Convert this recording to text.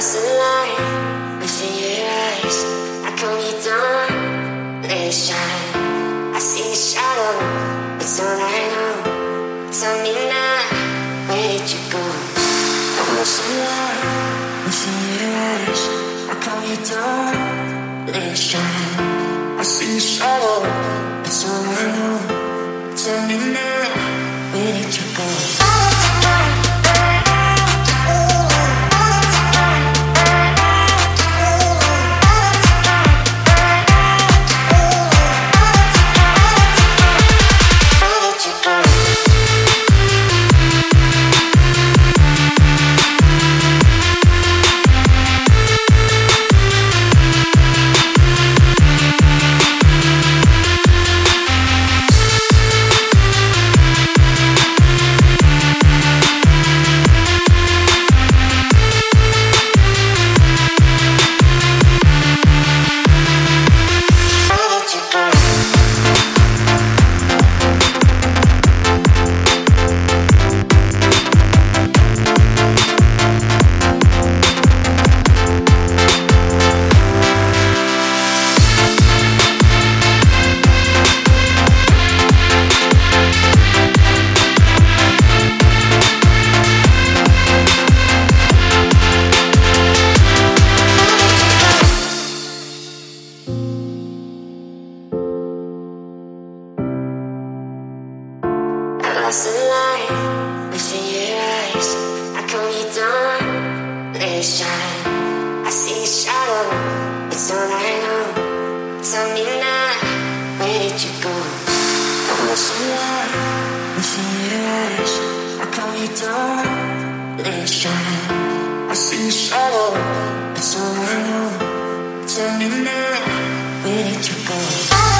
lost the light within your eyes. I calm you down, let it shine. I see a shadow, it's all I know. Tell me now, where did you go? I lost the light within your eyes. I calm you down, let it shine. I see a shadow, it's all I know. Tell me now, where did you go? Lost the light within your eyes. I calm you down, let it shine. I see a shadow, it's all I know. Tell me now, where did you go? I lost the light within your eyes. I calm you down, let it shine. I see a shadow, it's all I know. Tell me now, where did you go?